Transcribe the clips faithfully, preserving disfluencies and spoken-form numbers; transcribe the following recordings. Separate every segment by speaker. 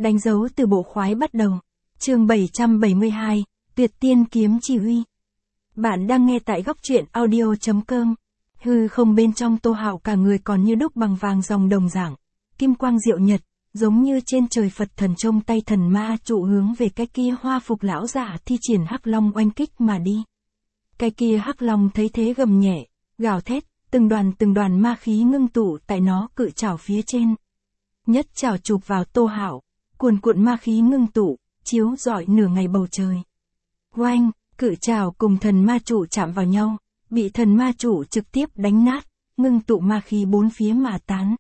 Speaker 1: Đánh dấu từ bộ khoái bắt đầu. Chương bảy trăm bảy mươi hai, Tuyệt Tiên Kiếm Chỉ Huy. Bạn đang nghe tại góc truyện audio chấm com. Hư không bên trong Tô Hạo cả người còn như đúc bằng vàng dòng đồng dạng, kim quang diệu nhật, giống như trên trời Phật thần trông tay thần ma trụ hướng về cái kia hoa phục lão giả thi triển hắc long oanh kích mà đi. Cái kia hắc long thấy thế gầm nhẹ, gào thét, từng đoàn từng đoàn ma khí ngưng tụ tại nó cự chảo phía trên. Nhất chảo chụp vào Tô Hạo, cuồn cuộn ma khí ngưng tụ, chiếu rọi nửa ngày bầu trời. Oanh, cự chảo cùng thần ma trụ chạm vào nhau, bị thần ma trụ trực tiếp đánh nát, ngưng tụ ma khí bốn phía mà tán.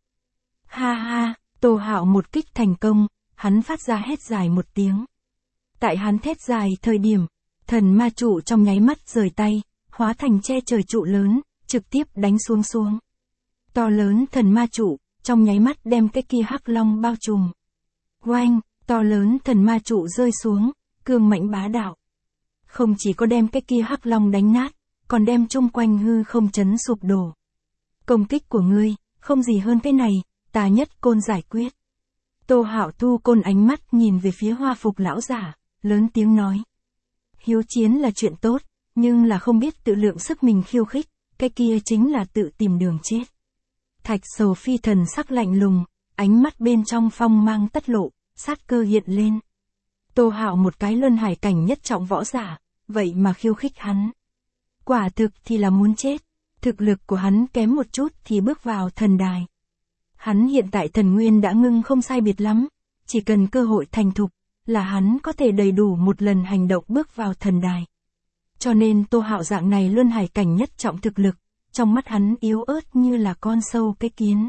Speaker 1: Ha ha, Tô Hạo một kích thành công, hắn phát ra hét dài một tiếng. Tại hắn thét dài thời điểm, thần ma trụ trong nháy mắt rời tay, hóa thành che trời trụ lớn, trực tiếp đánh xuống xuống. To lớn thần ma trụ, trong nháy mắt đem cái kia hắc long bao trùm. Oanh, to lớn thần ma trụ rơi xuống, cương mãnh bá đạo. Không chỉ có đem cái kia hắc long đánh nát, còn đem chung quanh hư không chấn sụp đổ. Công kích của ngươi, không gì hơn cái này, ta nhất côn giải quyết. Tô Hạo thu côn ánh mắt nhìn về phía hoa phục lão giả, lớn tiếng nói. Hiếu chiến là chuyện tốt, nhưng là không biết tự lượng sức mình khiêu khích, cái kia chính là tự tìm đường chết. Thạch Sầu Phi thần sắc lạnh lùng, ánh mắt bên trong phong mang tất lộ, sát cơ hiện lên. Tô Hạo một cái luân hải cảnh nhất trọng võ giả, vậy mà khiêu khích hắn. Quả thực thì là muốn chết, thực lực của hắn kém một chút thì bước vào thần đài. Hắn hiện tại thần nguyên đã ngưng không sai biệt lắm, chỉ cần cơ hội thành thục, là hắn có thể đầy đủ một lần hành động bước vào thần đài. Cho nên Tô Hạo dạng này luân hải cảnh nhất trọng thực lực, trong mắt hắn yếu ớt như là con sâu cái kiến.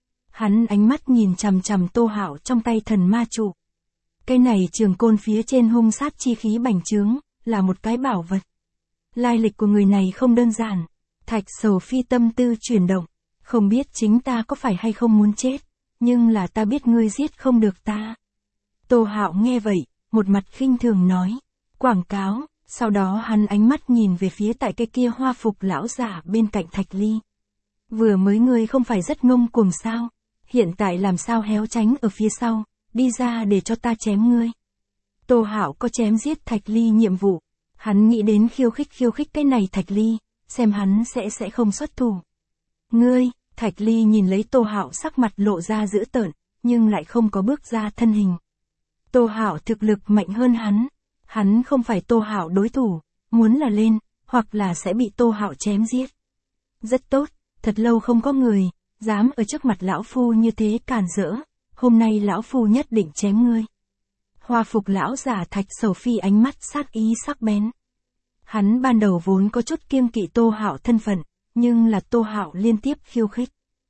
Speaker 1: Hắn ánh mắt nhìn chằm chằm Tô Hạo trong tay thần ma trụ. Cái này trường côn phía trên hung sát chi khí bành trướng, là một cái bảo vật. Lai lịch của người này không đơn giản. Thạch Sầu Phi tâm tư chuyển động, không biết chính ta có phải hay không muốn chết, nhưng là ta biết ngươi giết không được ta. Tô Hạo nghe vậy, một mặt khinh thường nói, quảng cáo, sau đó hắn ánh mắt nhìn về phía tại cái kia hoa phục lão giả bên cạnh Thạch Ly. Vừa mới ngươi không phải rất ngông cuồng sao, hiện tại làm sao héo tránh ở phía sau, đi ra để cho ta chém ngươi. Tô Hạo có chém giết Thạch Ly nhiệm vụ, hắn nghĩ đến khiêu khích khiêu khích cái này Thạch Ly, xem hắn sẽ sẽ không xuất thủ. Ngươi, Thạch Ly nhìn lấy Tô Hạo sắc mặt lộ ra dữ tợn, nhưng lại không có bước ra thân hình. Tô Hạo thực lực mạnh hơn hắn, hắn không phải Tô Hạo đối thủ, muốn là lên, hoặc là sẽ bị Tô Hạo chém giết. Rất tốt, thật lâu không có người, dám ở trước mặt lão phu như thế cản rỡ, hôm nay lão phu nhất định chém ngươi. Hoa phục lão giả Thạch Sầu Phi ánh mắt sát ý sắc bén. Hắn ban đầu vốn có chút kiêng kỵ Tô Hạo thân phận, nhưng là Tô Hạo liên tiếp khiêu khích,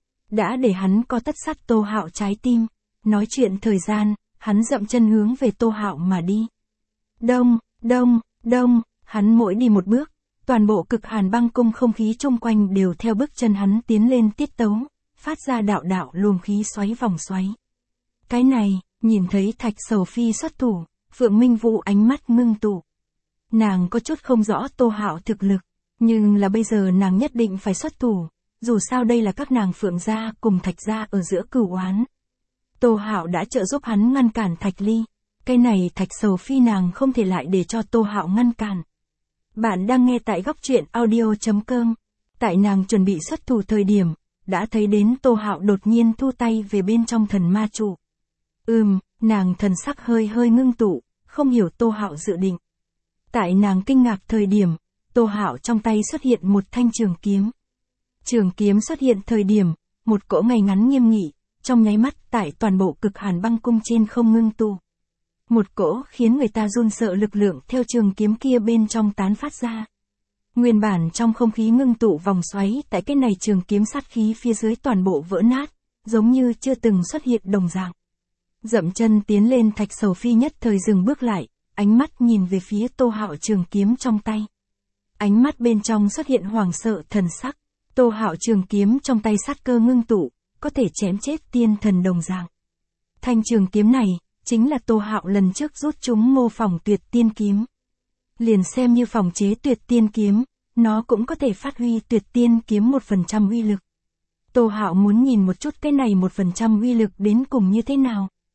Speaker 1: đã để hắn có tất sát Tô Hạo trái tim. Nói chuyện thời gian, hắn dậm chân hướng về Tô Hạo mà đi. Đông, đông, đông, hắn mỗi đi một bước, toàn bộ cực hàn băng cung không khí chung quanh đều theo bước chân hắn tiến lên tiết tấu, phát ra đạo đạo luồng khí xoáy vòng xoáy. Cái này, nhìn thấy Thạch Sầu Phi xuất thủ, Phượng Minh Vũ ánh mắt ngưng tụ. Nàng có chút không rõ Tô Hạo thực lực, nhưng là bây giờ nàng nhất định phải xuất thủ, dù sao đây là các nàng Phượng gia cùng Thạch gia ở giữa cửu oán. Tô Hạo đã trợ giúp hắn ngăn cản Thạch Ly, cái này Thạch Sầu Phi nàng không thể lại để cho Tô Hạo ngăn cản. Bạn đang nghe tại góc truyện audio chấm com. Tại nàng chuẩn bị xuất thủ thời điểm, đã thấy đến Tô Hạo đột nhiên thu tay về bên trong thần ma trụ. Ừm, nàng thần sắc hơi hơi ngưng tụ, không hiểu Tô Hạo dự định. Tại nàng kinh ngạc thời điểm, Tô Hạo trong tay xuất hiện một thanh trường kiếm. Trường kiếm xuất hiện thời điểm, một cỗ ngày ngắn nghiêm nghị, trong nháy mắt tại toàn bộ cực hàn băng cung trên không ngưng tụ. Một cỗ khiến người ta run sợ lực lượng theo trường kiếm kia bên trong tán phát ra. Nguyên bản trong không khí ngưng tụ vòng xoáy tại cái này trường kiếm sát khí phía dưới toàn bộ vỡ nát, giống như chưa từng xuất hiện đồng dạng. Dậm chân tiến lên Thạch Sầu Phi nhất thời dừng bước lại, ánh mắt nhìn về phía Tô Hạo trường kiếm trong tay. Ánh mắt bên trong xuất hiện hoảng sợ thần sắc, Tô Hạo trường kiếm trong tay sát cơ ngưng tụ, có thể chém chết tiên thần đồng dạng. Thanh trường kiếm này, chính là Tô Hạo lần trước rút chúng mô phỏng tuyệt tiên kiếm. Liền xem như phòng chế tuyệt tiên kiếm, nó cũng có thể phát huy tuyệt tiên kiếm một phần trăm uy lực. Tô Hạo muốn nhìn một chút cái này một phần trăm uy lực đến cùng như thế nào.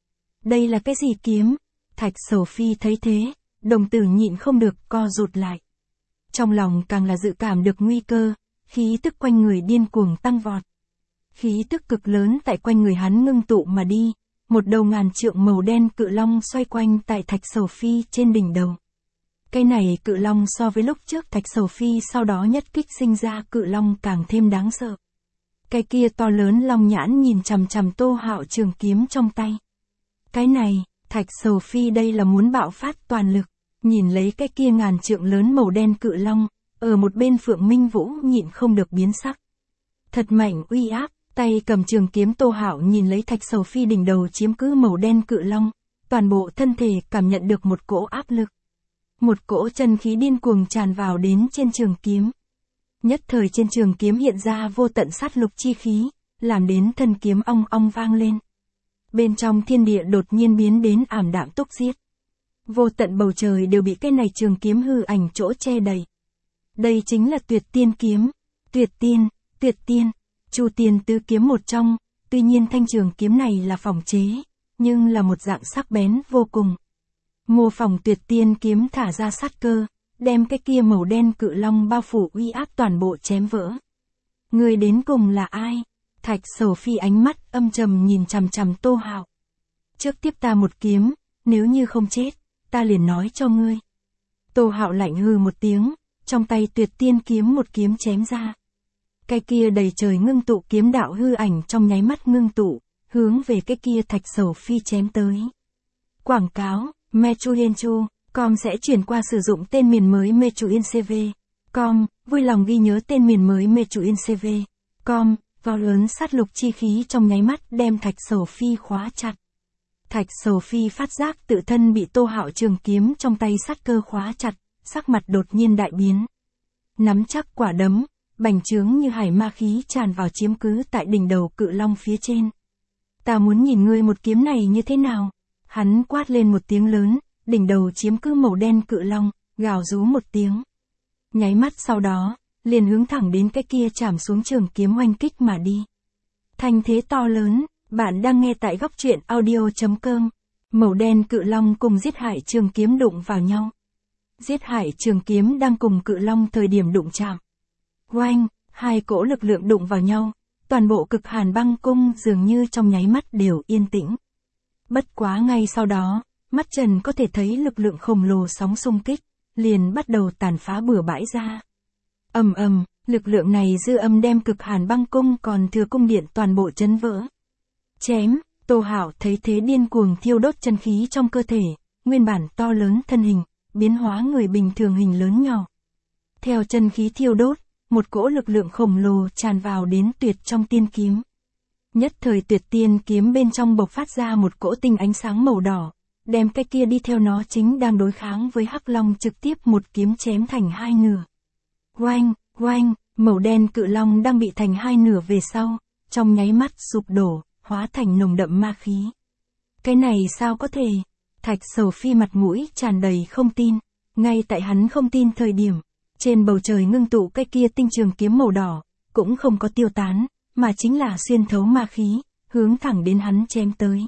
Speaker 1: đây là cái gì kiếm? Thạch Sầu Phi thấy thế, đồng tử nhịn không được co rụt lại. Trong lòng càng là dự cảm được nguy cơ, khí tức quanh người điên cuồng tăng vọt. Khí tức cực lớn tại quanh người hắn ngưng tụ mà đi, một đầu ngàn trượng màu đen cự long xoay quanh tại Thạch Sầu Phi trên đỉnh đầu. Cái này cự long so với lúc trước Thạch Sầu Phi sau đó nhất kích sinh ra cự long càng thêm đáng sợ. Cái kia to lớn long nhãn nhìn chằm chằm Tô Hạo trường kiếm trong tay. Cái này, Thạch Sầu Phi đây là muốn bạo phát toàn lực, nhìn lấy cái kia ngàn trượng lớn màu đen cự long, ở một bên Phượng Minh Vũ nhịn không được biến sắc. Thật mạnh uy áp, tay cầm trường kiếm Tô Hạo nhìn lấy Thạch Sầu Phi đỉnh đầu chiếm cứ màu đen cự long, toàn bộ thân thể cảm nhận được một cỗ áp lực. Một cỗ chân khí điên cuồng tràn vào đến trên trường kiếm. Nhất thời trên trường kiếm hiện ra vô tận sát lục chi khí, làm đến thân kiếm ong ong vang lên. Bên trong thiên địa đột nhiên biến đến ảm đạm túc giết. Vô tận bầu trời đều bị cái này trường kiếm hư ảnh chỗ che đầy. Đây chính là Tuyệt Tiên kiếm. Tuyệt Tiên, Tuyệt Tiên, Chu Tiên tứ kiếm một trong, tuy nhiên thanh trường kiếm này là phỏng chế, nhưng là một dạng sắc bén vô cùng. Mô phỏng Tuyệt Tiên kiếm thả ra sát cơ, đem cái kia màu đen cự long bao phủ uy áp toàn bộ chém vỡ. Người đến cùng là ai? Thạch Sầu Phi ánh mắt âm trầm nhìn chằm chằm Tô Hạo. Trước tiếp ta một kiếm, nếu như không chết, ta liền nói cho ngươi. Tô Hạo lạnh hừ một tiếng, trong tay Tuyệt Tiên kiếm một kiếm chém ra. Cái kia đầy trời ngưng tụ kiếm đạo hư ảnh trong nháy mắt ngưng tụ, hướng về cái kia Thạch Sầu Phi chém tới. Quảng cáo, Mechuyenchu, com sẽ chuyển qua sử dụng tên miền mới Mechuyencv. Com, vui lòng ghi nhớ tên miền mới Mechuyencv. Com, vào lớn sát lục chi khí trong nháy mắt đem Thạch Sầu Phi khóa chặt. Thạch Sầu Phi phát giác tự thân bị Tô Hạo trường kiếm trong tay sát cơ khóa chặt, sắc mặt đột nhiên đại biến. Nắm chắc quả đấm, bành trướng như hải ma khí tràn vào chiếm cứ tại đỉnh đầu cự long phía trên. Ta muốn nhìn ngươi một kiếm này như thế nào? Hắn quát lên một tiếng lớn, đỉnh đầu chiếm cứ màu đen cự long, gào rú một tiếng. Nháy mắt sau đó, liền hướng thẳng đến cái kia chạm xuống trường kiếm oanh kích mà đi. Thanh thế to lớn, bạn đang nghe tại góc truyện audio chấm com. Màu đen cự long cùng giết hải trường kiếm đụng vào nhau. Giết hải trường kiếm đang cùng cự long thời điểm đụng chạm. Oanh, hai cỗ lực lượng đụng vào nhau, toàn bộ Cực Hàn Băng Cung dường như trong nháy mắt đều yên tĩnh. Bất quá ngay sau đó, mắt Trần có thể thấy lực lượng khổng lồ sóng xung kích, liền bắt đầu tàn phá bừa bãi ra. Ầm ầm, lực lượng này dư âm đem Cực Hàn Băng Cung còn thừa cung điện toàn bộ chấn vỡ. Chém, Tô Hạo thấy thế điên cuồng thiêu đốt chân khí trong cơ thể, nguyên bản to lớn thân hình, biến hóa người bình thường hình lớn nhỏ. Theo chân khí thiêu đốt, một cỗ lực lượng khổng lồ tràn vào đến Tuyệt trong tiên kiếm. Nhất thời Tuyệt Tiên kiếm bên trong bộc phát ra một cỗ tinh ánh sáng màu đỏ, đem cái kia đi theo nó chính đang đối kháng với Hắc Long trực tiếp một kiếm chém thành hai nửa. Oanh, oanh, màu đen cự long đang bị thành hai nửa về sau, trong nháy mắt sụp đổ, hóa thành nồng đậm ma khí. Cái này sao có thể? Thạch Sầu Phi mặt mũi tràn đầy không tin, ngay tại hắn không tin thời điểm, trên bầu trời ngưng tụ cái kia tinh trường kiếm màu đỏ, cũng không có tiêu tán, mà chính là xuyên thấu ma khí, hướng thẳng đến hắn chém tới.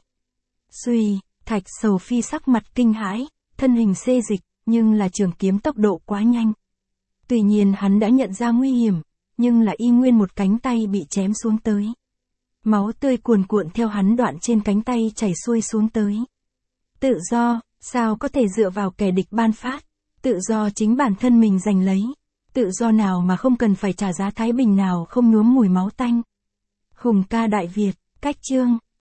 Speaker 1: Xuy, Thạch Sầu Phi sắc mặt kinh hãi, thân hình xê dịch, nhưng là trường kiếm tốc độ quá nhanh. Tuy nhiên hắn đã nhận ra nguy hiểm, nhưng là y nguyên một cánh tay bị chém xuống tới. Máu tươi cuồn cuộn theo hắn đoạn trên cánh tay chảy xuôi xuống tới. Tự do, sao có thể dựa vào kẻ địch ban phát, tự do chính bản thân mình giành lấy, tự do nào mà không cần phải trả giá thái bình nào không nhuốm mùi máu tanh. Hùng ca Đại Việt, cách chương.